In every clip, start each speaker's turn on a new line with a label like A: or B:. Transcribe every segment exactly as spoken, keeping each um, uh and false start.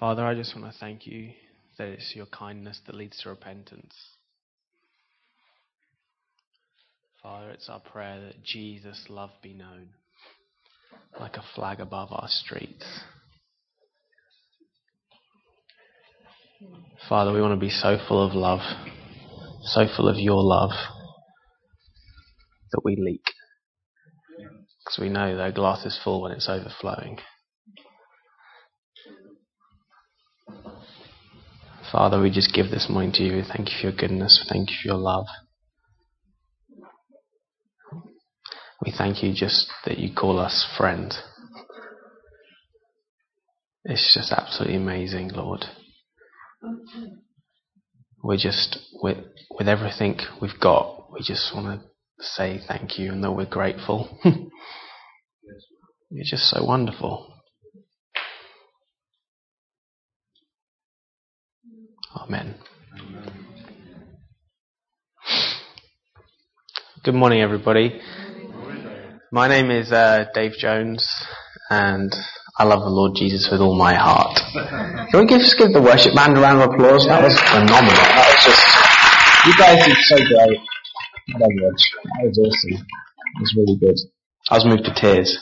A: Father, I just want to thank you that it's your kindness that leads to repentance. Father, it's our prayer that Jesus' love be known like a flag above our streets. Father, we want to be so full of love, so full of your love, that we leak. Because we know that a glass is full when it's overflowing. Father, we just give this morning to you. Thank you for your goodness. Thank you for your love. We thank you just that you call us friend. It's just absolutely amazing, Lord. We're just, with, with everything we've got, we just want to say thank you and that we're grateful. You're just so wonderful. Amen. Good morning, everybody. My name is uh, Dave Jones, and I love the Lord Jesus with all my heart. Can we give, just give the worship band a round of applause? That was phenomenal. That was just, you guys did so great. That was awesome. It was really good. I was moved to tears.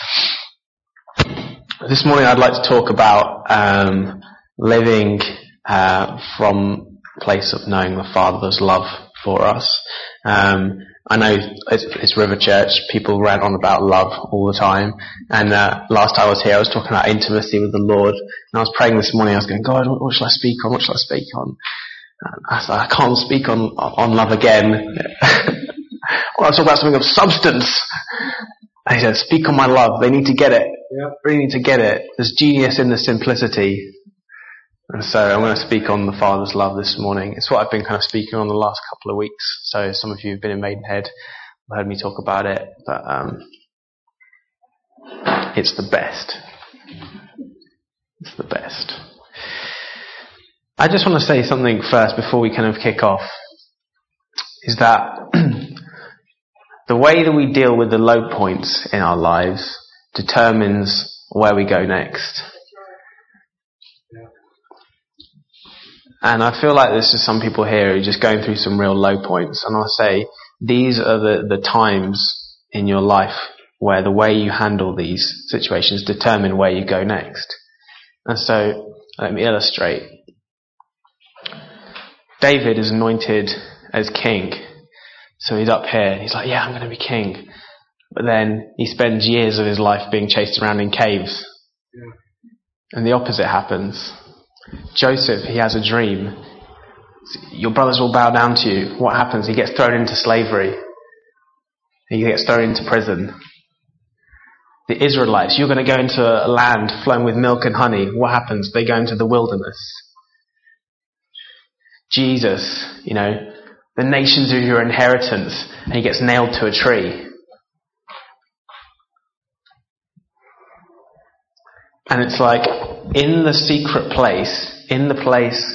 A: This morning I'd like to talk about um, living uh, from a place of knowing the Father's love for us. Um, I know it's, it's River Church, people rant on about love all the time, and uh, last time I was here I was talking about intimacy with the Lord, and I was praying this morning, I was going, God, what, what shall I speak on, what shall I speak on? And I was like, I can't speak on, on love again. I want to talk about something of substance. And he said, speak on my love, they need to get it, yeah. Really need to get it. There's genius in the simplicity. And so I'm going to speak on the Father's love this morning. It's what I've been kind of speaking on the last couple of weeks. So some of you who've been in Maidenhead have heard me talk about it. But um, it's the best. It's the best. I just want to say something first before we kind of kick off. Is that the way that we deal with the low points in our lives determines where we go next. And I feel like there's just some people here who are just going through some real low points. And I'll say, these are the, the times in your life where the way you handle these situations determine where you go next. And so, let me illustrate. David is anointed as king. So he's up here, and he's like, yeah, I'm going to be king. But then he spends years of his life being chased around in caves. And the opposite happens. Joseph, he has a dream. Your brothers will bow down to you. What happens? He gets thrown into slavery. He gets thrown into prison. The Israelites, you're going to go into a land flowing with milk and honey. What happens? They go into the wilderness. Jesus, you know, the nations are your inheritance, and he gets nailed to a tree. And it's like, in the secret place, in the place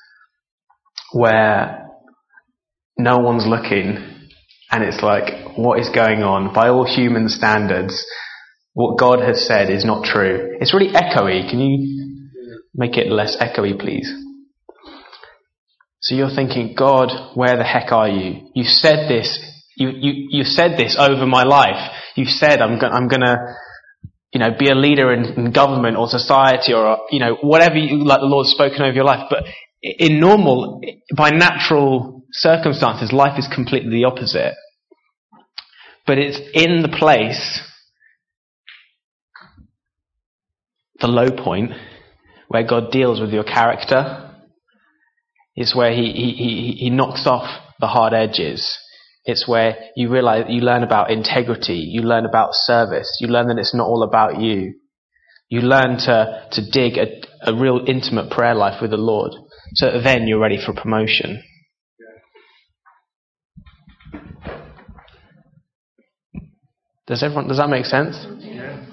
A: where no one's looking, and it's like, what is going on? By all human standards, what God has said is not true. It's really echoey. Can you make it less echoey, please? So you're thinking, God, where the heck are you? You said this, you, you, you said this over my life. You said I'm going, I'm gonna, you know, be a leader in, in government or society or, you know, whatever you, like the Lord's spoken over your life. But in normal, by natural circumstances, life is completely the opposite. But it's in the place, the low point, where God deals with your character. It's where he, he, he, he knocks off the hard edges. It's where you realize, you learn about integrity, you learn about service, you learn that it's not all about you. You learn to, to dig a, a real intimate prayer life with the Lord, so that then you're ready for promotion. Does everyone, does that make sense? Yeah.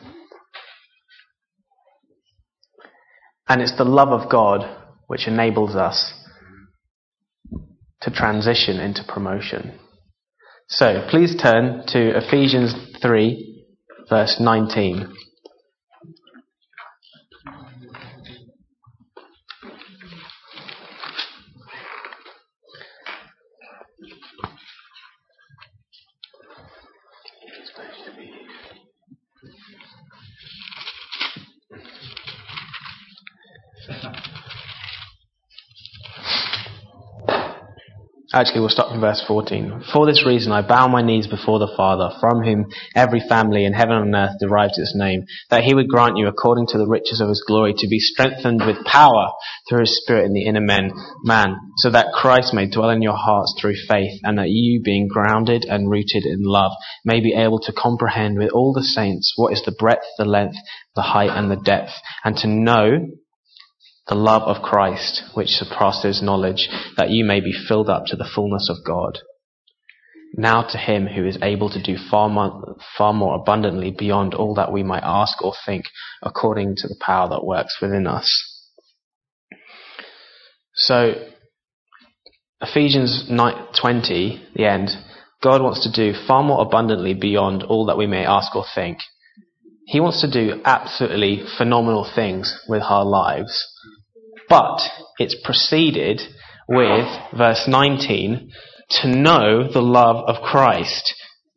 A: And it's the love of God which enables us to transition into promotion. So, please turn to Ephesians three, verse nineteen. Actually, we'll start from verse fourteen. For this reason I bow my knees before the Father, from whom every family in heaven and earth derives its name, that he would grant you, according to the riches of his glory, to be strengthened with power through his Spirit in the inner man, man, so that Christ may dwell in your hearts through faith, and that you, being grounded and rooted in love, may be able to comprehend with all the saints what is the breadth, the length, the height, and the depth, and to know the love of Christ, which surpasses knowledge, that you may be filled up to the fullness of God. Now to him who is able to do far more, far more abundantly beyond all that we might ask or think, according to the power that works within us. So, Ephesians nine twenty, the end, God wants to do far more abundantly beyond all that we may ask or think. He wants to do absolutely phenomenal things with our lives. But it's preceded with verse nineteen, to know the love of Christ.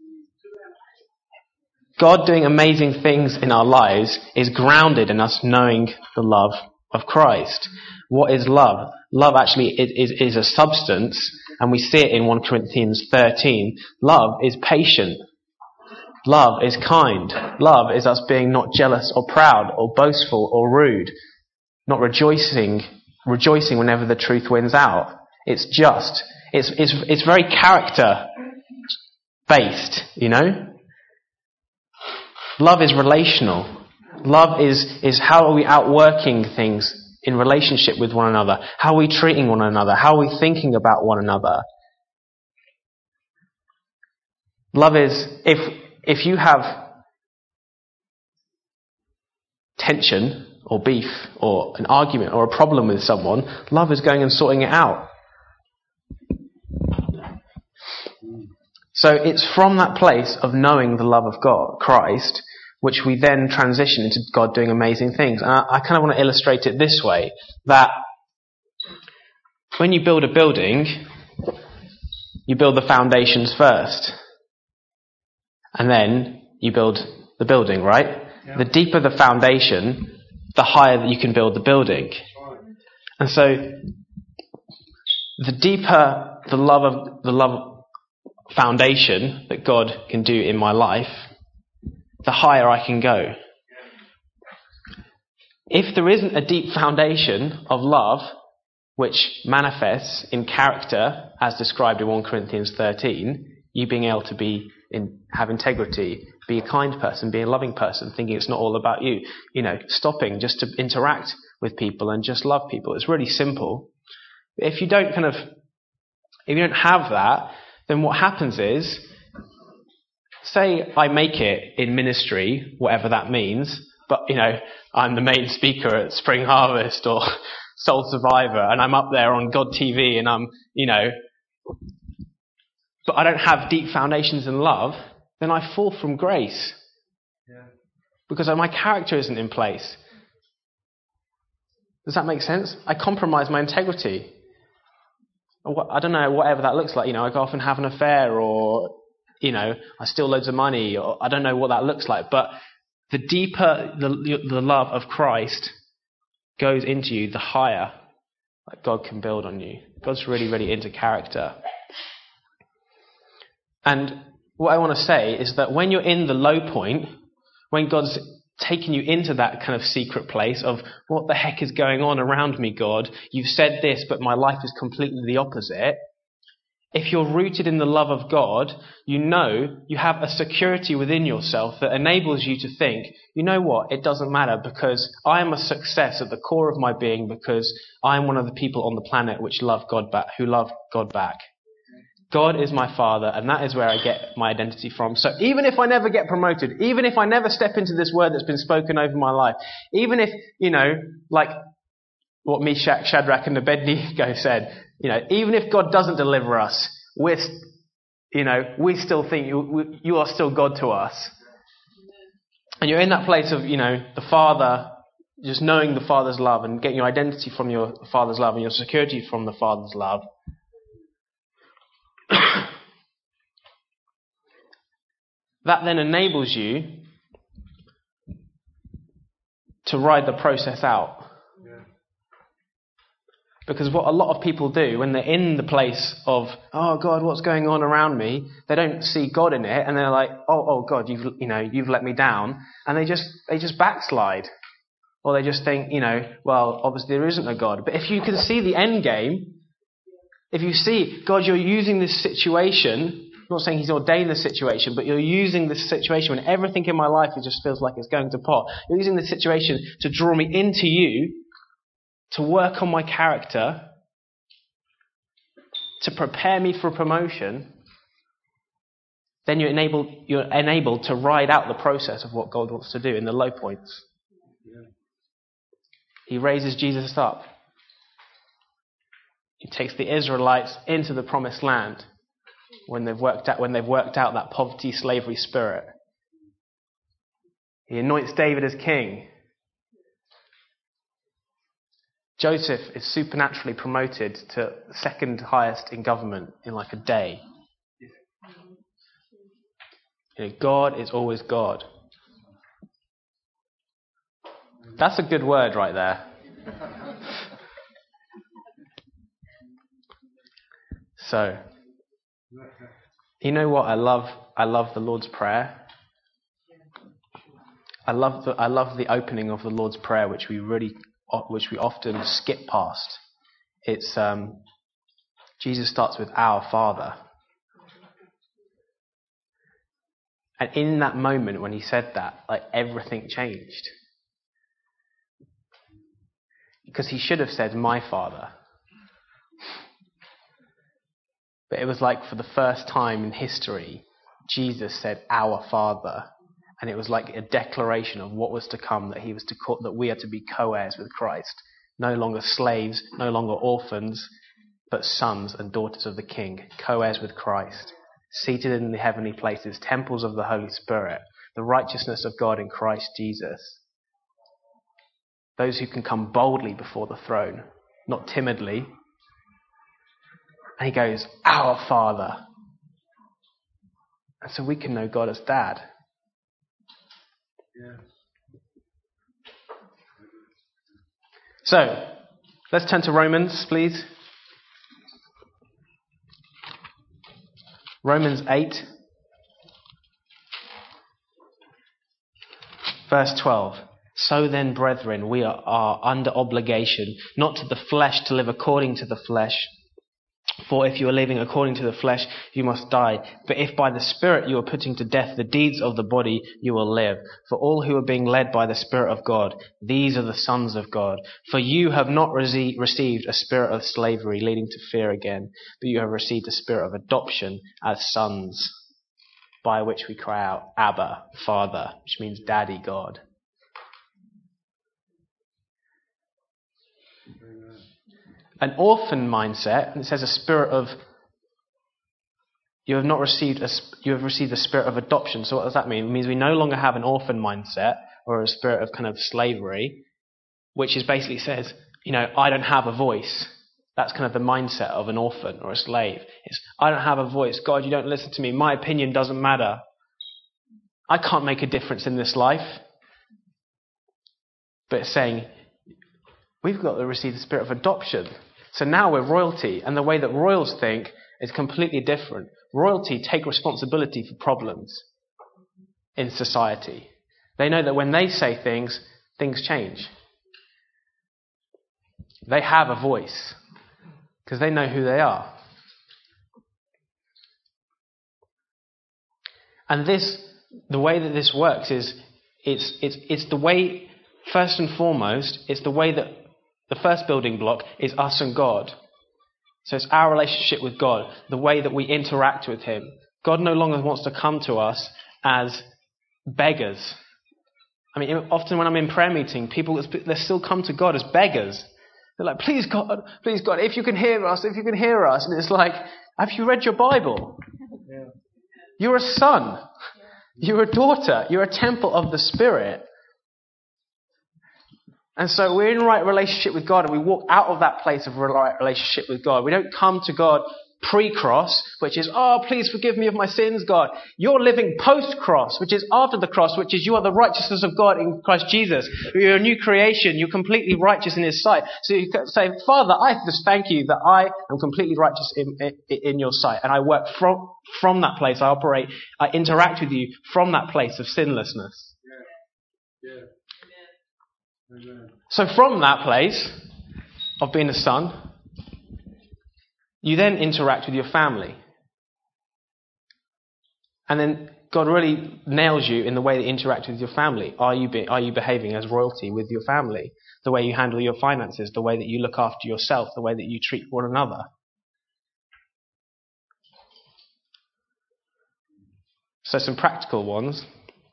A: God doing amazing things in our lives is grounded in us knowing the love of Christ. What is love? Love actually is, is, is a substance, and we see it in First Corinthians thirteen. Love is patient. Love is kind. Love is us being not jealous or proud or boastful or rude. Not rejoicing, rejoicing whenever the truth wins out. It's just, it's, it's, it's very character based, you know? Love is relational. Love is, is how are we outworking things in relationship with one another? How are we treating one another? How are we thinking about one another? Love is, if, if you have tension or beef or an argument or a problem with someone, love is going and sorting it out. So it's from that place of knowing the love of God, Christ, which we then transition into God doing amazing things. And I, I kind of want to illustrate it this way, that when you build a building, you build the foundations first. And then you build the building, right? Yeah. The deeper the foundation, the higher that you can build the building. And so, the deeper the love of the love foundation that God can do in my life, the higher I can go. If there isn't a deep foundation of love, which manifests in character, as described in First Corinthians thirteen, you being able to be in, have integrity, be a kind person, be a loving person, thinking it's not all about you. You know, stopping just to interact with people and just love people. It's really simple. If you don't kind of, if you don't have that, then what happens is, say I make it in ministry, whatever that means, but, you know, I'm the main speaker at Spring Harvest or Soul Survivor, and I'm up there on God T V, and I'm, you know, but I don't have deep foundations in love, then I fall from grace. Yeah. Because my character isn't in place. Does that make sense? I compromise my integrity. I don't know, whatever that looks like. You know, I go off and have an affair, or, you know, I steal loads of money, or I don't know what that looks like. But the deeper the, the love of Christ goes into you, the higher that God can build on you. God's really, really into character. And what I want to say is that when you're in the low point, when God's taking you into that kind of secret place of, what the heck is going on around me, God? You've said this, but my life is completely the opposite. If you're rooted in the love of God, you know you have a security within yourself that enables you to think, you know what, it doesn't matter, because I am a success at the core of my being, because I am one of the people on the planet which love God back, who love God back. God is my Father, and that is where I get my identity from. So even if I never get promoted, even if I never step into this word that's been spoken over my life, even if, you know, like what Meshach, Shadrach, and Abednego said, you know, even if God doesn't deliver us, we're, you know, we still think you, you are still God to us. And you're in that place of, you know, the Father, just knowing the Father's love and getting your identity from your Father's love and your security from the Father's love. That then enables you to ride the process out. Yeah. Because what a lot of people do when they're in the place of, oh God, what's going on around me? They don't see God in it, and they're like, oh, oh God, you've, you know, you've let me down, and they just, they just backslide, or they just think, you know, well, obviously there isn't a God. But if you can see the end game, if you see, God, you're using this situation. I'm not saying He's ordained the situation, but you're using this situation when everything in my life it just feels like it's going to pot. You're using this situation to draw me into you, to work on my character, to prepare me for promotion. Then you're enabled, you're enabled to ride out the process of what God wants to do in the low points. He raises Jesus up. He takes the Israelites into the promised land when they've worked out, when they've worked out that poverty, slavery spirit. He anoints David as king. Joseph is supernaturally promoted to second highest in government in like a day. You know, God is always God. That's a good word right there. So, you know what I love? I love the Lord's Prayer. I love the I love the opening of the Lord's Prayer, which we really, which we often skip past. It's um, Jesus starts with "Our Father," and in that moment when He said that, like everything changed, because He should have said "My Father." But it was like for the first time in history, Jesus said, "Our Father." And it was like a declaration of what was to come, that he was to call, that we are to be co-heirs with Christ. No longer slaves, no longer orphans, but sons and daughters of the King, co-heirs with Christ, seated in the heavenly places, temples of the Holy Spirit, the righteousness of God in Christ Jesus. Those who can come boldly before the throne, not timidly. And he goes, "Our Father." And so we can know God as Dad. Yeah. So, let's turn to Romans, please. Romans eight, verse twelve. "So then, brethren, we are, are under obligation, not to the flesh to live according to the flesh. For if you are living according to the flesh, you must die. But if by the Spirit you are putting to death the deeds of the body, you will live. For all who are being led by the Spirit of God, these are the sons of God. For you have not rece- received a spirit of slavery leading to fear again, but you have received a spirit of adoption as sons, by which we cry out, Abba, Father," which means Daddy God. An orphan mindset, and it says a spirit of, you have not received a, you have received a spirit of adoption. So what does that mean? It means we no longer have an orphan mindset or a spirit of kind of slavery, which is basically says, you know, I don't have a voice. That's kind of the mindset of an orphan or a slave. It's, I don't have a voice. God, you don't listen to me. My opinion doesn't matter. I can't make a difference in this life. But it's saying, we've got to receive the spirit of adoption. So now we're royalty, and the way that royals think is completely different. Royalty take responsibility for problems in society. They know that when they say things, things change. They have a voice because they know who they are. And this, the way that this works is, it's it's it's the way, first and foremost, it's the way that the first building block is us and God. So it's our relationship with God, the way that we interact with Him. God no longer wants to come to us as beggars. I mean, often when I'm in prayer meeting, people, they still come to God as beggars. They're like, please God, please God, if you can hear us, if you can hear us. And it's like, have you read your Bible? Yeah. You're a son. You're a daughter. You're a temple of the Spirit. And so we're in right relationship with God, and we walk out of that place of right relationship with God. We don't come to God pre-cross, which is, oh, please forgive me of my sins, God. You're living post-cross, which is after the cross, which is you are the righteousness of God in Christ Jesus. You're a new creation. You're completely righteous in His sight. So you can say, Father, I just thank you that I am completely righteous in, in, in your sight. And I work from, from that place. I operate, I interact with you from that place of sinlessness.
B: Yeah. Yeah. Amen.
A: So from that place of being a son, you then interact with your family. And then God really nails you in the way that you interact with your family. Are you be, are you behaving as royalty with your family? The way you handle your finances, the way that you look after yourself, the way that you treat one another. So some practical ones.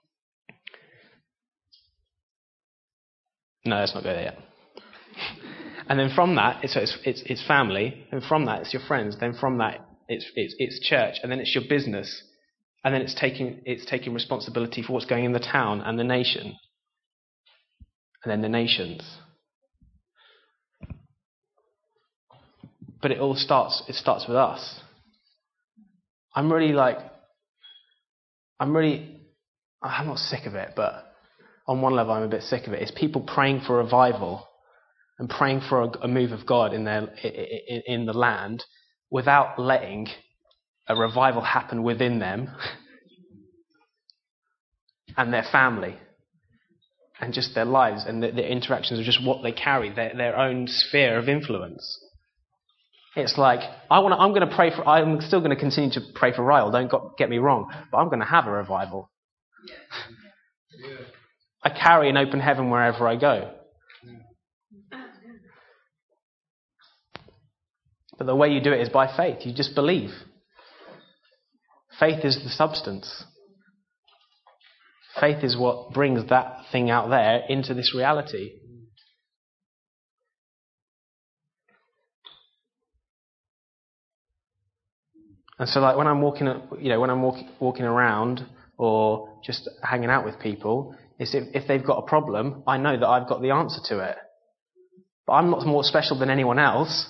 A: No, let's not go there yet. And then from that, it's, it's, it's, it's family, and from that, it's your friends. Then from that, it's, it's, it's church, and then it's your business, and then it's taking, it's taking responsibility for what's going in the town and the nation, and then the nations. But it all starts, it starts with us. I'm really like, I'm really, I'm not sick of it, but on one level I'm a bit sick of it. It's people praying for revival and praying for a, a move of God in their in, in the land without letting a revival happen within them and their family and just their lives and the, their interactions are just what they carry, their, their own sphere of influence. It's like, I want to, I'm going to pray for, I'm still going to continue to pray for Ryle, don't got, get me wrong, but I'm going to have a revival.
B: Yeah.
A: I carry an open heaven wherever I go. But the way you do it is by faith. You just believe. Faith is the substance. Faith is what brings that thing out there into this reality. And so, like when I'm walking, you know, when I'm walk, walking around or just hanging out with people, is if, if they've got a problem, I know that I've got the answer to it. But I'm not more special than anyone else.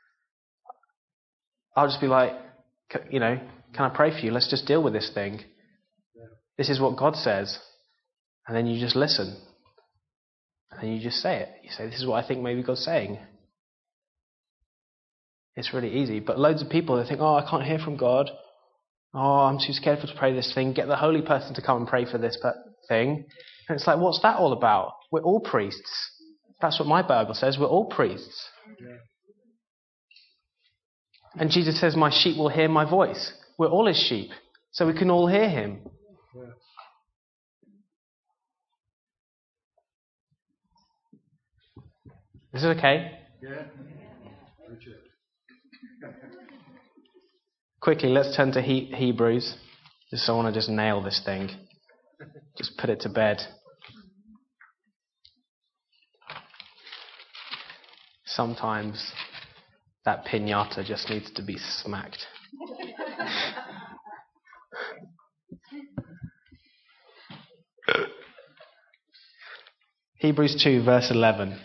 A: I'll just be like, you know, can I pray for you? Let's just deal with this thing. This is what God says. And then you just listen. And you just say it. You say, this is what I think maybe God's saying. It's really easy. But loads of people, they think, oh, I can't hear from God. Oh, I'm too scared to pray this thing. Get the holy person to come and pray for this thing. And it's like, what's that all about? We're all priests. That's what my Bible says. We're all priests.
B: Yeah.
A: And Jesus says, my sheep will hear my voice. We're all His sheep. So we can all hear Him.
B: Yeah.
A: Is it okay?
B: Yeah.
A: Quickly, let's turn to he- Hebrews. Just so I want to just nail this thing. Just put it to bed. Sometimes that piñata just needs to be smacked. Hebrews two, verse eleven.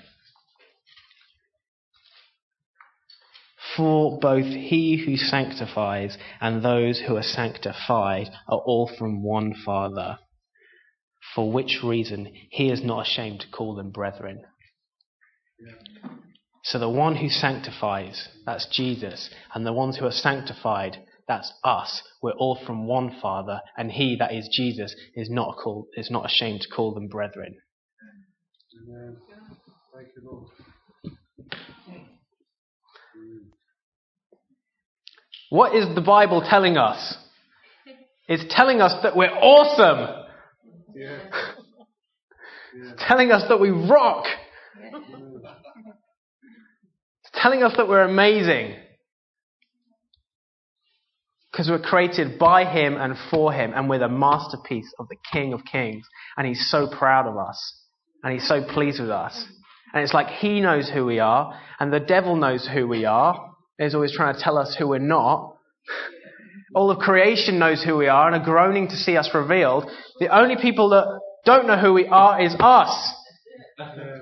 A: For both He who sanctifies and those who are sanctified are all from one Father, for which reason He is not ashamed to call them brethren.
B: Yeah.
A: So the one who sanctifies, that's Jesus, and the ones who are sanctified, that's us. We're all from one Father, and He, that is Jesus, is not called, is not ashamed to call them brethren.
B: Amen. Thank you, Lord.
A: What is the Bible telling us? It's telling us that we're awesome.
B: Yeah. Yeah.
A: It's telling us that we rock. It's telling us that we're amazing. Because we're created by Him and for Him, and we're the masterpiece of the King of Kings. And He's so proud of us. And He's so pleased with us. And it's like He knows who we are, and the devil knows who we are. He's always trying to tell us who we're not. All of creation knows who we are and are groaning to see us revealed. The only people that don't know who we are is us.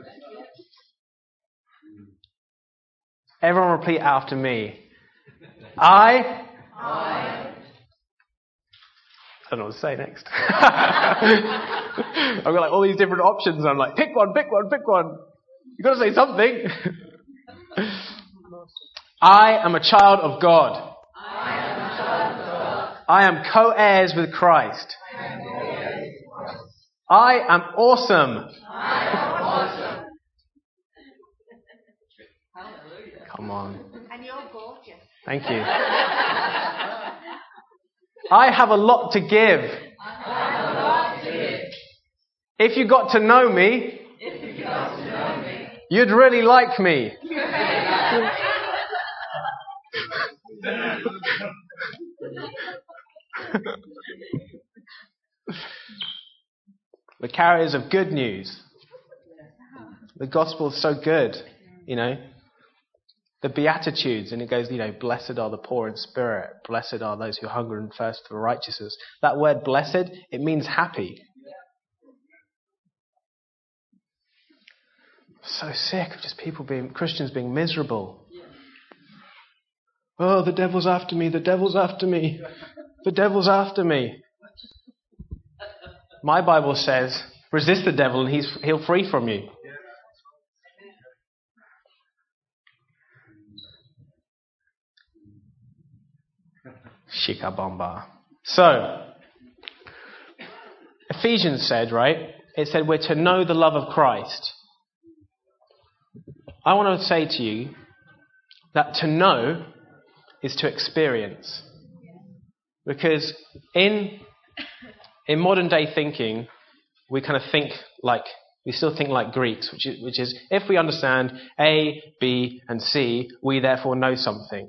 A: Everyone repeat after me. I...
C: I...
A: I don't know what to say next. I've got like all these different options and I'm like, pick one, pick one, pick one. You've got to say something. I am a child of God.
C: I am a child of God.
A: I am co-heirs with Christ. I am awesome.
C: I am awesome.
A: Come on.
C: And you're gorgeous.
A: Thank you. I have a lot to give.
C: I have a lot to give.
A: If you got to know me,
C: If you got to know me,
A: you'd really like me.
C: you really like me.
A: The carriers of good news. The gospel is so good, you know. The Beatitudes, and it goes, you know, blessed are the poor in spirit, blessed are those who hunger and thirst for righteousness. That word blessed, it means happy. So sick of just people being, Christians being miserable. Oh, the devil's after me, the devil's after me, the devil's after me. My Bible says, resist the devil and he's, he'll flee from you. Shikabamba. So, Ephesians said, right? It said we're to know the love of Christ. I want to say to you that to know is to experience. Because in in modern day thinking, we kind of think like, we still think like Greeks, which is, which is if we understand A, B, and C, we therefore know something.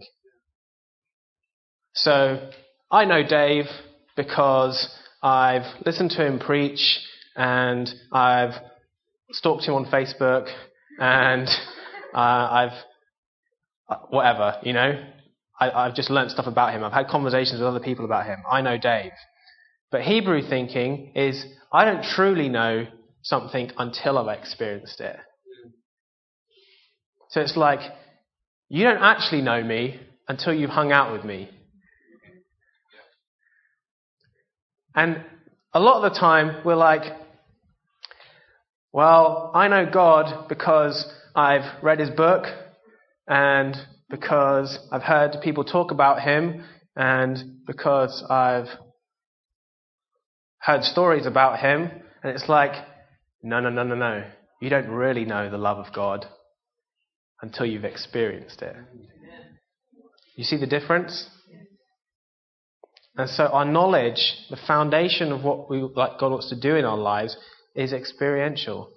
A: So, I know Dave because I've listened to him preach and I've stalked him on Facebook and uh, I've, uh, whatever, you know. I, I've just learnt stuff about him. I've had conversations with other people about him. I know Dave. But Hebrew thinking is, I don't truly know something until I've experienced it. So it's like, you don't actually know me until you've hung out with me. And a lot of the time, we're like, well, I know God because I've read his book and because I've heard people talk about him and because I've heard stories about him. And it's like, no, no, no, no, no. You don't really know the love of God until you've experienced it. You see the difference? And so our knowledge, the foundation of what we like God wants to do in our lives, is experiential.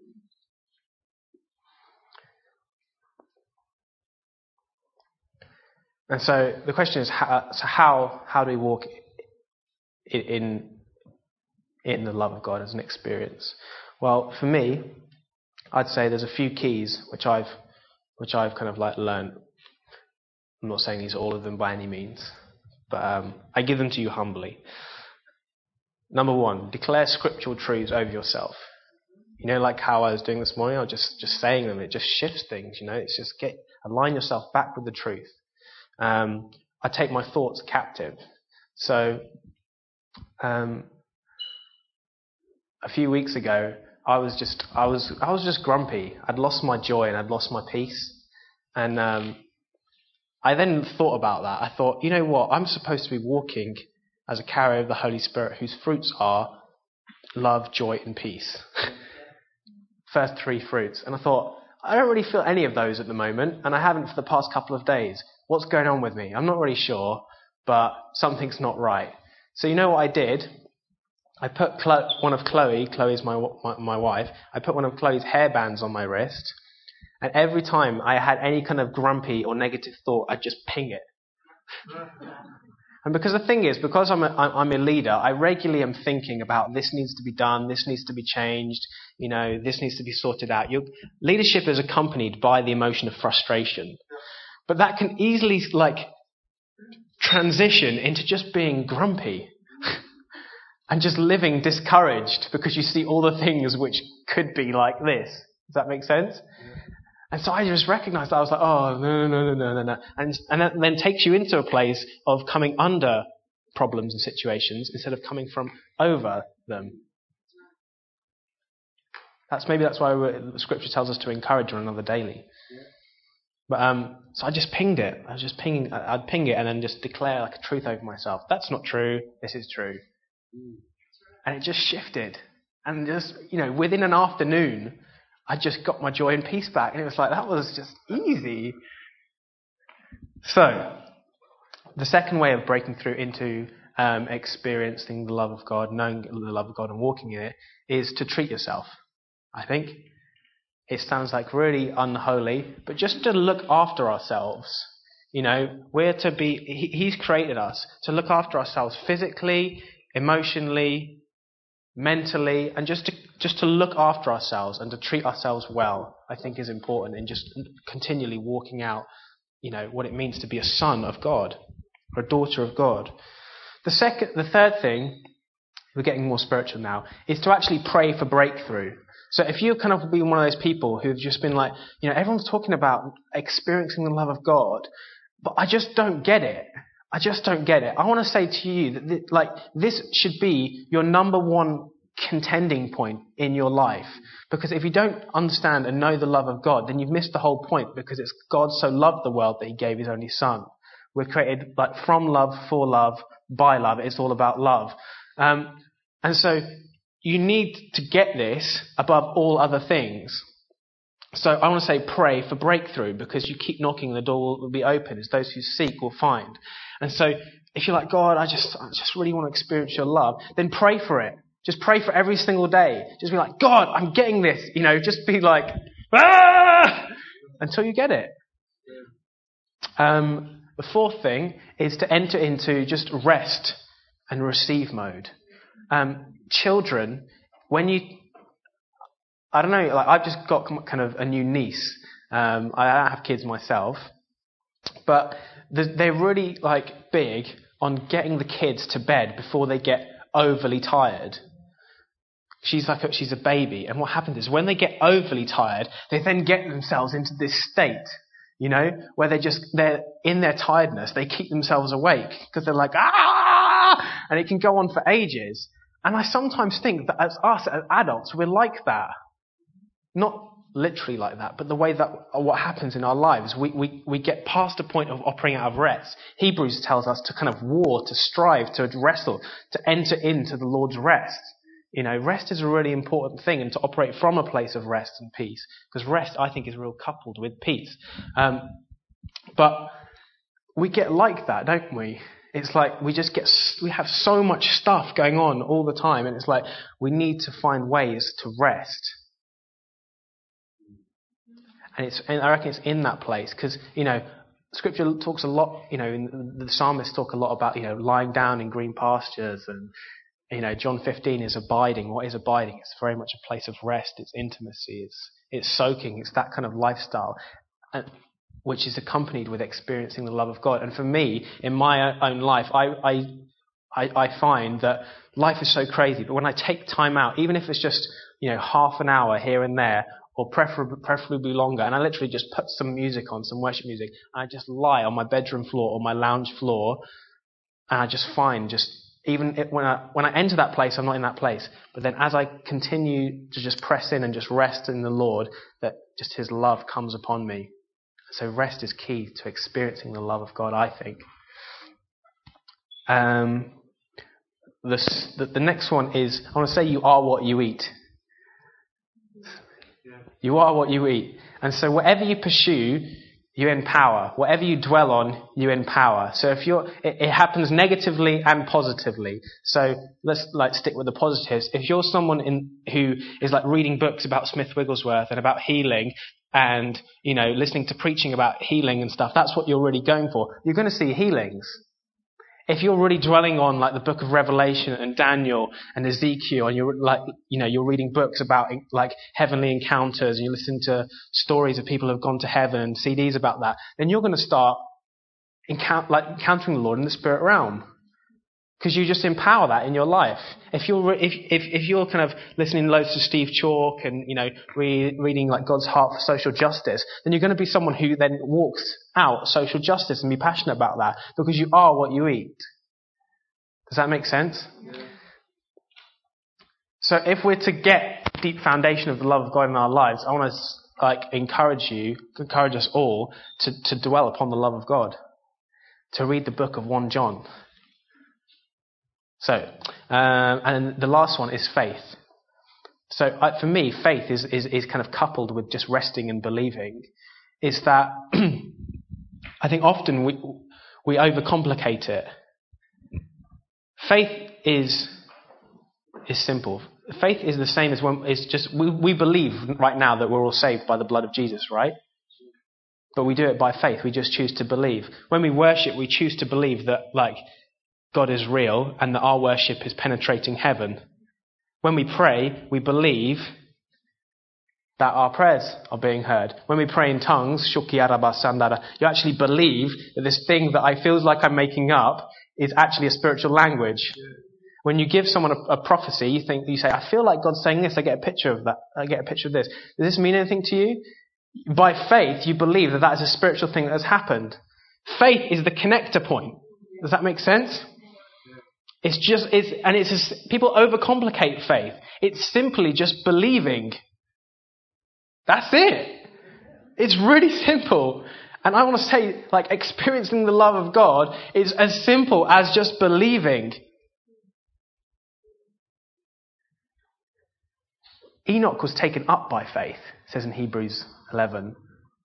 A: And so the question is, how so how, how do we walk in, in in the love of God as an experience? Well, for me, I'd say there's a few keys which I've which I've kind of like learned. I'm not saying these are all of them by any means. But um, I give them to you humbly. Number one, declare scriptural truths over yourself. You know, like how I was doing this morning, I was just, just saying them. It just shifts things, you know. It's just get align yourself back with the truth. Um, I take my thoughts captive. So, um, a few weeks ago, I was just, I was, I was just grumpy. I'd lost my joy and I'd lost my peace. And um, I then thought about that. I thought, you know what? I'm supposed to be walking as a carrier of the Holy Spirit whose fruits are love, joy, and peace. First three fruits. And I thought, I don't really feel any of those at the moment, and I haven't for the past couple of days. What's going on with me? I'm not really sure, but something's not right. So you know what I did? I put Chloe, one of Chloe, Chloe's my, my my wife, I put one of Chloe's hairbands on my wrist. And every time I had any kind of grumpy or negative thought, I'd just ping it. And because the thing is, because I'm a, I'm a leader, I regularly am thinking about this needs to be done, this needs to be changed, you know, this needs to be sorted out. Your leadership is accompanied by the emotion of frustration. But that can easily, like, transition into just being grumpy and just living discouraged because you see all the things which could be like this. Does that make sense? And so I just recognized that. I was like, oh, no, no, no, no, no, no. And, and that then takes you into a place of coming under problems and situations instead of coming from over them. That's maybe that's why the scripture tells us to encourage one another daily. But um, so I just pinged it. I was just pinging. I'd ping it and then just declare like a truth over myself. That's not true. This is true. And it just shifted. And just, you know, within an afternoon, I just got my joy and peace back. And it was like, that was just easy. So, the second way of breaking through into um, experiencing the love of God, knowing the love of God and walking in it, is to treat yourself, I think. It sounds like really unholy, but just to look after ourselves. You know, we're to be, he, He's created us to look after ourselves physically, emotionally, mentally, and just to just to look after ourselves and to treat ourselves well, I think is important in just continually walking out, you know, what it means to be a son of God or a daughter of God. The second, the third thing, we're getting more spiritual now, is to actually pray for breakthrough. So if you're kind of being one of those people who've just been like, you know, everyone's talking about experiencing the love of God, but I just don't get it. I just don't get it. I want to say to you that, th- like, this should be your number one contending point in your life. Because if you don't understand and know the love of God, then you've missed the whole point, because it's God so loved the world that He gave His only Son. We're created like from love, for love, by love. It's all about love. Um, and so you need to get this above all other things. So I want to say pray for breakthrough, because you keep knocking, the door will be open, as those who seek will find. And so if you're like, God, I just, I just really want to experience your love, then pray for it. Just pray for every single day. Just be like, God, I'm getting this. You know, just be like, ah! Until you get it. Um, the fourth thing is to enter into just rest and receive mode. Um, children, when you, I don't know, like I've just got kind of a new niece. Um, I don't have kids myself, but they're really like big on getting the kids to bed before they get overly tired. She's like a, she's a baby, and what happens is when they get overly tired, they then get themselves into this state, you know, where they just they're in their tiredness, they keep themselves awake because they're like ah, and it can go on for ages. And I sometimes think that as us as adults, we're like that. Not literally like that, but the way that what happens in our lives, we, we, we get past a point of operating out of rest. Hebrews tells us to kind of war, to strive, to wrestle, to enter into the Lord's rest. You know, rest is a really important thing, and to operate from a place of rest and peace. Because rest, I think, is real coupled with peace. Um, but we get like that, don't we? It's like we just get, we have so much stuff going on all the time, and it's like we need to find ways to rest. And it's, and I reckon it's in that place, because, you know, Scripture talks a lot, you know, in, the psalmists talk a lot about, you know, lying down in green pastures, and, you know, John fifteen is abiding. What is abiding? It's very much a place of rest. It's intimacy. It's it's soaking. It's that kind of lifestyle, and, which is accompanied with experiencing the love of God. And for me, in my own life, I, I I I find that life is so crazy, but when I take time out, even if it's just, you know, half an hour here and there, or preferably, preferably longer, and I literally just put some music on, some worship music, and I just lie on my bedroom floor or my lounge floor, and I just find just, even if, when I when I enter that place, I'm not in that place. But then as I continue to just press in and just rest in the Lord, that just His love comes upon me. So rest is key to experiencing the love of God, I think. Um, this, the, the next one is, I want to say you are what you eat. You are what you eat. And so whatever you pursue, you empower. Whatever you dwell on, you empower. So if you're, it, it happens negatively and positively. So let's like stick with the positives. If you're someone in, who is like reading books about Smith Wigglesworth and about healing, and, you know, listening to preaching about healing and stuff, that's what you're really going for. You're going to see healings. If you're really dwelling on like the book of Revelation and Daniel and Ezekiel, and you're like, you know, you're reading books about like heavenly encounters, and you listen to stories of people who have gone to heaven and C Ds about that, then you're going to start encount- like encountering the Lord in the spirit realm.
D: Because you just empower that in your life. If you're re- if, if if you're kind of listening loads to Steve Chalk and you know re- reading like God's Heart for Social Justice, then you're going to be someone who then walks out social justice and be passionate about that because you are what you eat. Does that make sense?
B: Yeah.
D: So if we're to get a deep foundation of the love of God in our lives, I want to like encourage you, encourage us all to to dwell upon the love of God, to read the book of First John. So, um, and the last one is faith. So uh, for me, faith is, is, is kind of coupled with just resting and believing. Is that I think often we we overcomplicate it. Faith is is simple. Faith is the same as when it's just we, we believe right now that we're all saved by the blood of Jesus, right? But we do it by faith. We just choose to believe. When we worship, we choose to believe that like God is real and that our worship is penetrating heaven. When we pray, we believe that our prayers are being heard. When we pray in tongues, you actually believe that this thing that I feels like I'm making up is actually a spiritual language. When you give someone a, a prophecy, you think you say, I feel like God's saying this, I get a picture of that, I get a picture of this. Does this mean anything to you? By faith, you believe that that is a spiritual thing that has happened. Faith is the connector point. Does that make sense? It's just, it's, and it's just, people overcomplicate faith. It's simply just believing. That's it. It's really simple. And I want to say, like, experiencing the love of God is as simple as just believing. Enoch was taken up by faith, it says in Hebrews eleven.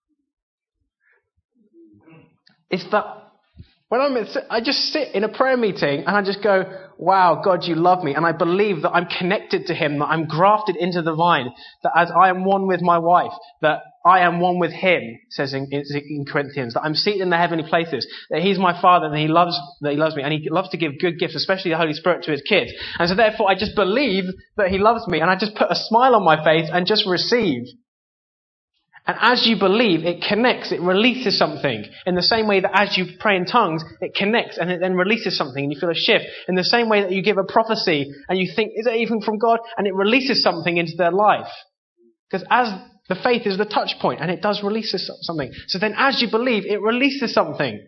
D: It's that when I'm, I just sit in a prayer meeting and I just go, wow, God, you love me. And I believe that I'm connected to him, that I'm grafted into the vine, that as I am one with my wife, that I am one with him, it says in, in Corinthians, that I'm seated in the heavenly places, that he's my father and he loves, that he loves me and he loves to give good gifts, especially the Holy Spirit to his kids. And so therefore I just believe that he loves me and I just put a smile on my face and just receive. And as you believe, it connects, it releases something. In the same way that as you pray in tongues, it connects and it then releases something and you feel a shift. In the same way that you give a prophecy and you think, is it even from God? And it releases something into their life. Because as the faith is the touch point and it does release something. So then as you believe, it releases something.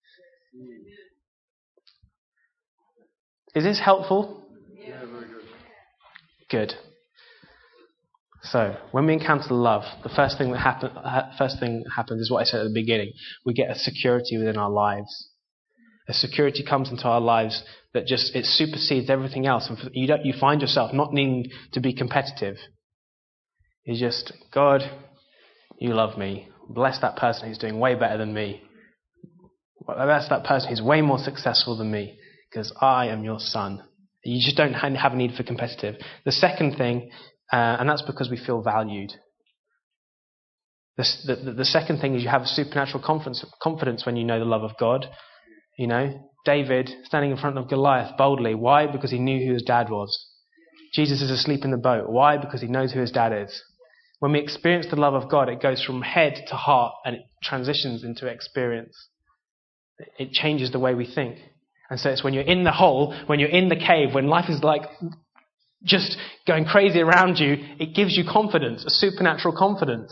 D: Is this helpful?
B: Yeah, very good.
D: Good. So, when we encounter love, the first thing that happen, first thing that happens is what I said at the beginning. We get a security within our lives. A security comes into our lives that just, it supersedes everything else. And you don't, you find yourself not needing to be competitive. You just, God, you love me. Bless that person who's doing way better than me. Bless that person who's way more successful than me. Because I am your son. You just don't have a need for competitive. The second thing, Uh, and that's because we feel valued. The, the, the second thing is you have supernatural confidence, confidence when you know the love of God. You know, David standing in front of Goliath boldly. Why? Because he knew who his dad was. Jesus is asleep in the boat. Why? Because he knows who his dad is. When we experience the love of God, it goes from head to heart and it transitions into experience. It changes the way we think. And so it's when you're in the hole, when you're in the cave, when life is like just going crazy around you, it gives you confidence, a supernatural confidence.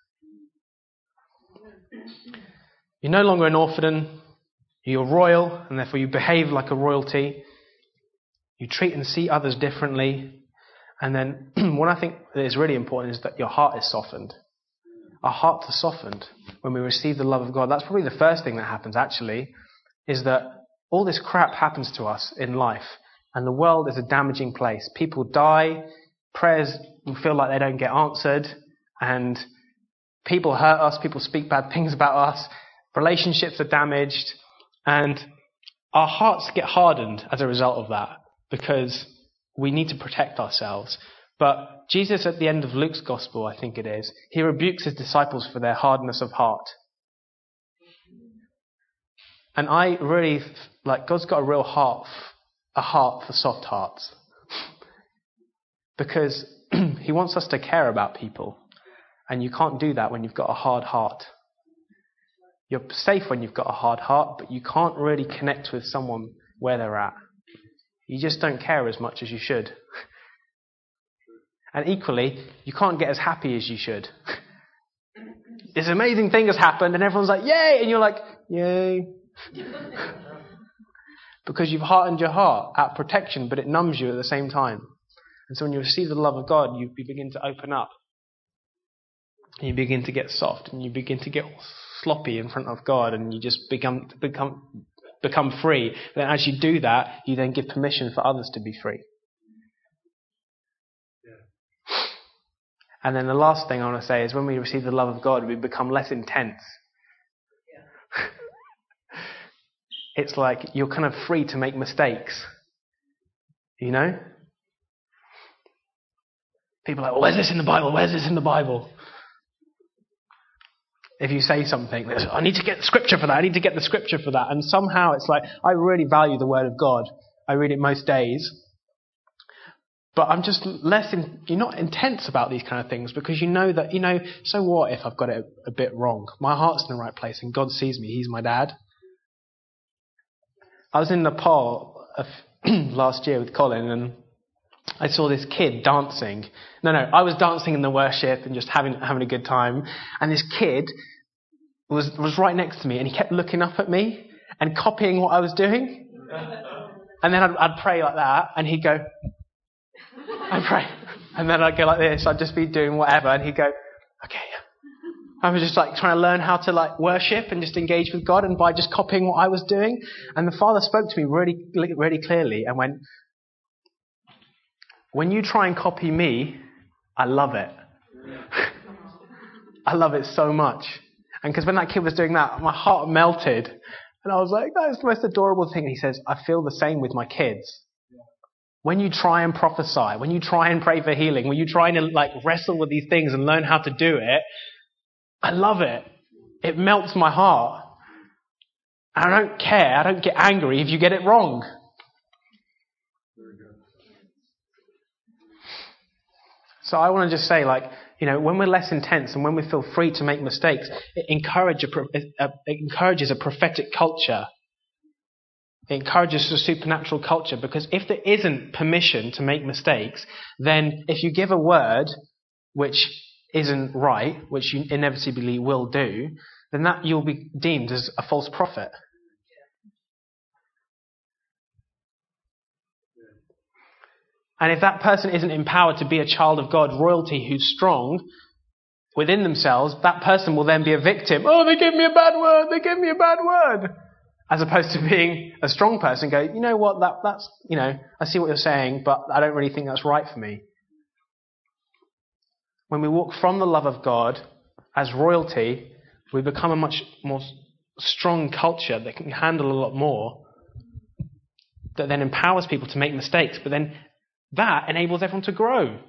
D: You're no longer an orphan, you're royal, and therefore you behave like a royalty. You treat and see others differently. And then what I think is really important is that your heart is softened. Our hearts are softened when we receive the love of God. That's probably the first thing that happens, actually, is that all this crap happens to us in life. And the world is a damaging place. People die, prayers feel like they don't get answered, and people hurt us, people speak bad things about us, relationships are damaged, and our hearts get hardened as a result of that, because we need to protect ourselves. But Jesus, at the end of Luke's gospel, I think it is, he rebukes his disciples for their hardness of heart. And I really, like, God's got a real heart a heart for soft hearts. Because he wants us to care about people. And you can't do that when you've got a hard heart. You're safe when you've got a hard heart, but you can't really connect with someone where they're at. You just don't care as much as you should. And equally, you can't get as happy as you should. This amazing thing has happened and everyone's like, yay! And you're like, yay. Because you've hardened your heart out of protection, but it numbs you at the same time. And so when you receive the love of God, you, you begin to open up. And you begin to get soft and you begin to get sloppy in front of God and you just become become become free. Then as you do that, you then give permission for others to be free. And then the last thing I want to say is when we receive the love of God, we become less intense. Yeah. It's like you're kind of free to make mistakes. You know? People are like, well, where's this in the Bible? Where's this in the Bible? If you say something, I need to get the scripture for that. I need to get the scripture for that. And somehow it's like, I really value the Word of God. I read it most days. But I'm just less, in, you're not intense about these kind of things because you know that, you know, so what if I've got it a, a bit wrong? My heart's in the right place and God sees me. He's my dad. I was in Nepal last year with Colin and I saw this kid dancing. No, no, I was dancing in the worship and just having having a good time. And this kid was was right next to me and he kept looking up at me and copying what I was doing. And then I'd, I'd pray like that and he'd go... I pray. And then I'd go like this. I'd just be doing whatever. And he'd go, okay. I was just like trying to learn how to like worship and just engage with God and by just copying what I was doing. And the Father spoke to me really, really clearly and went, when you try and copy me, I love it. I love it so much. And because when that kid was doing that, my heart melted. And I was like, that is the most adorable thing. And he says, I feel the same with my kids. When you try and prophesy, when you try and pray for healing, when you try and like wrestle with these things and learn how to do it, I love it. It melts my heart. And I don't care, I don't get angry if you get it wrong. So I want to just say, like, you know, when we're less intense and when we feel free to make mistakes, it, encourage a, it, uh, it encourages a prophetic culture. It encourages a supernatural culture because if there isn't permission to make mistakes, then if you give a word which isn't right, which you inevitably will do, then that you'll be deemed as a false prophet. And if that person isn't empowered to be a child of God, royalty who's strong within themselves, that person will then be a victim. Oh, they gave me a bad word, they gave me a bad word. As opposed to being a strong person, go, you know what, that, that's, you know, I see what you're saying, but I don't really think that's right for me. When we walk from the love of God as royalty, we become a much more strong culture that can handle a lot more, that then empowers people to make mistakes, but then that enables everyone to grow.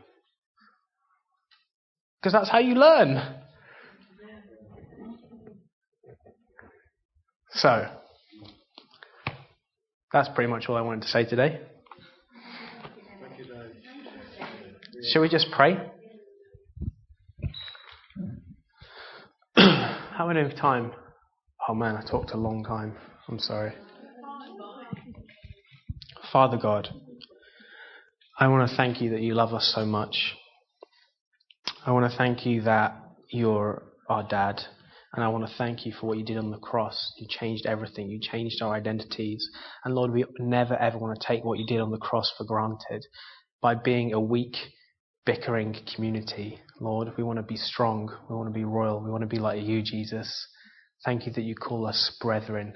D: Because that's how you learn. So, that's pretty much all I wanted to say today. Shall we just pray? How many time? Oh man, I talked a long time. I'm sorry. Father God, I want to thank you that you love us so much. I want to thank you that you're our dad. And I want to thank you for what you did on the cross. You changed everything. You changed our identities. And Lord, we never ever want to take what you did on the cross for granted. By being a weak, bickering community, Lord, we want to be strong. We want to be royal. We want to be like you, Jesus. Thank you that you call us brethren.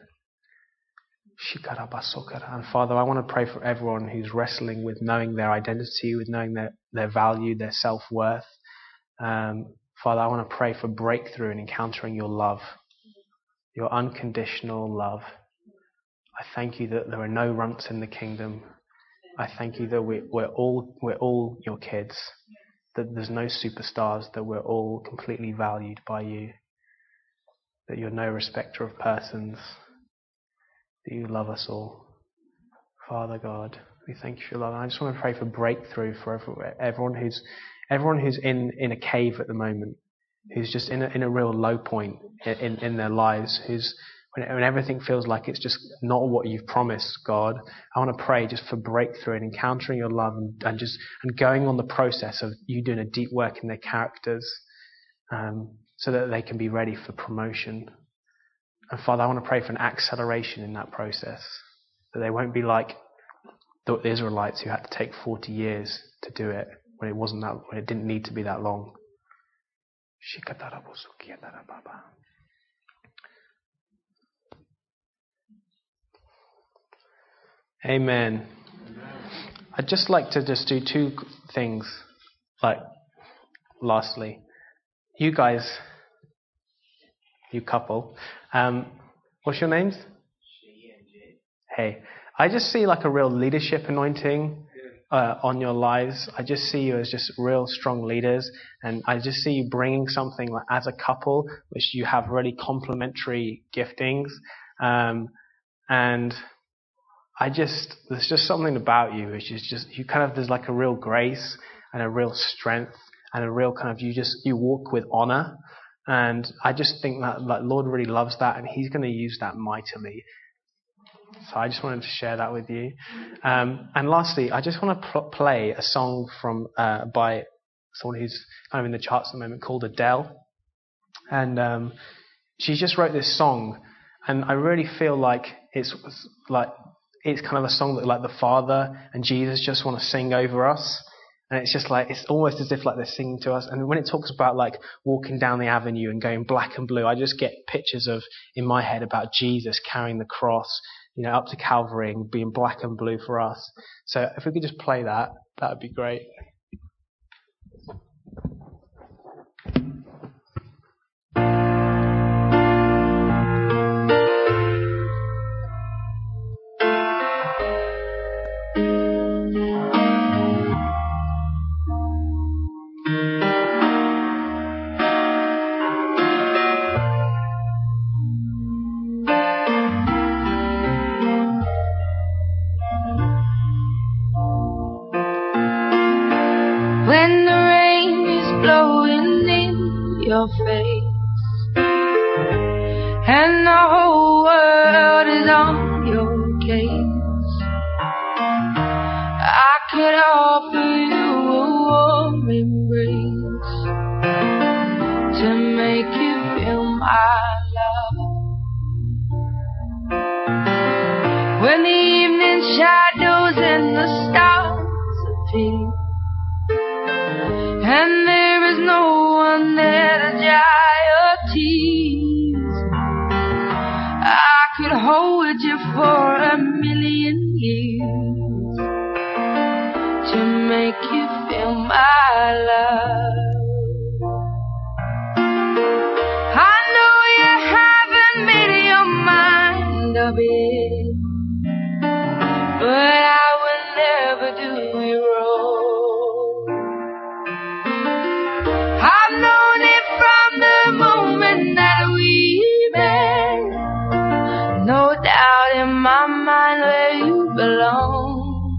D: And Father, I want to pray for everyone who's wrestling with knowing their identity, with knowing their, their value, their self-worth. Um, Father, I want to pray for breakthrough in encountering your love, your unconditional love. I thank you that there are no runts in the kingdom. I thank you that we, we're all we're all your kids, that there's no superstars, that we're all completely valued by you, that you're no respecter of persons, that you love us all. Father God, we thank you for your love. And I just want to pray for breakthrough for everyone who's everyone who's in, in a cave at the moment, who's just in a, in a real low point in, in their lives, who's when, when everything feels like it's just not what you've promised, God, I want to pray just for breakthrough and encountering your love and, and just and going on the process of you doing a deep work in their characters, um, so that they can be ready for promotion. And Father, I want to pray for an acceleration in that process, that they won't be like the Israelites who had to take forty years to do it when it wasn't that, when it didn't need to be that long. Amen. I'd just like to just do two things. Like, lastly, you guys, you couple, um, what's your names? Hey, I just see like a real leadership anointing uh, on your lives. I just see you as just real strong leaders, and I just see you bringing something like, as a couple, which you have really complementary giftings, um, and I just, there's just something about you which is just, you kind of, there's like a real grace and a real strength and a real kind of, you just, you walk with honor. And I just think that, like, Lord really loves that, and He's going to use that mightily. So I just wanted to share that with you. Um, and lastly, I just want to pl- play a song from, uh, by someone who's kind of in the charts at the moment called Adele. And, um, she just wrote this song, and I really feel like it's like, it's kind of a song that like the Father and Jesus just want to sing over us. And it's just like, it's almost as if like they're singing to us. And when it talks about like walking down the avenue and going black and blue, I just get pictures of, in my head, about Jesus carrying the cross, you know, up to Calvary and being black and blue for us. So if we could just play that, that would be great.
E: Face, and the whole world is on your case. I could offer you a warm embrace to make you feel my love. When the evening shadows and the stars appear, and there is no one there to dry your tears, I could hold you for a million years to make you feel my love. I know you haven't made your mind up yet, but I will never do you wrong. I've known it from the moment that we met. No doubt in my mind where you belong.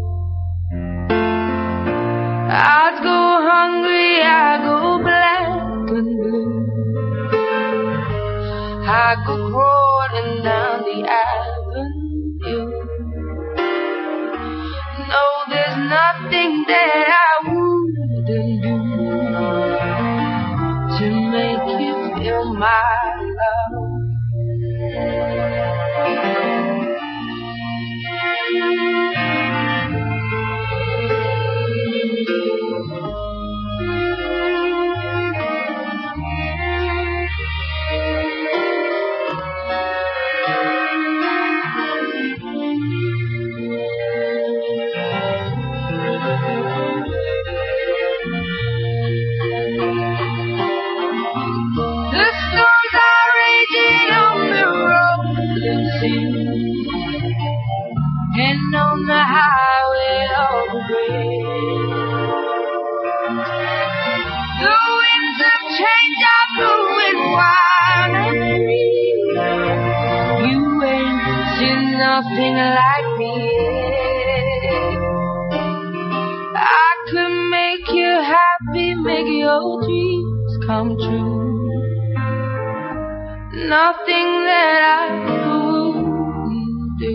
E: I'd go hungry, I go black and blue. I go crawling down the avenue. No, there's nothing that I wouldn't do to make you feel my love. And on the highway of regret, the winds of change are blowing wild and free. You ain't seen nothing like me yet. I could make you happy, make your dreams come true. nothing that I wouldn't do.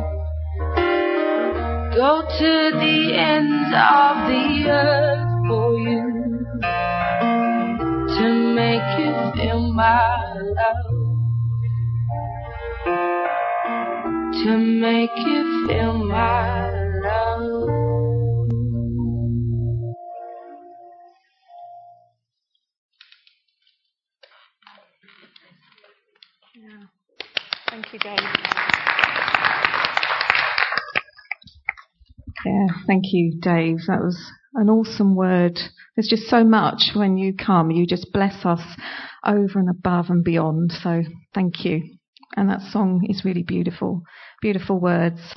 E: Go to the ends of the earth for you, to make you feel my love, to make you feel my love.
F: Thank you, Dave.
G: Yeah, thank you, Dave. That was an awesome word. There's just so much when you come. You just bless us over and above and beyond. So thank you. And that song is really beautiful. Beautiful words.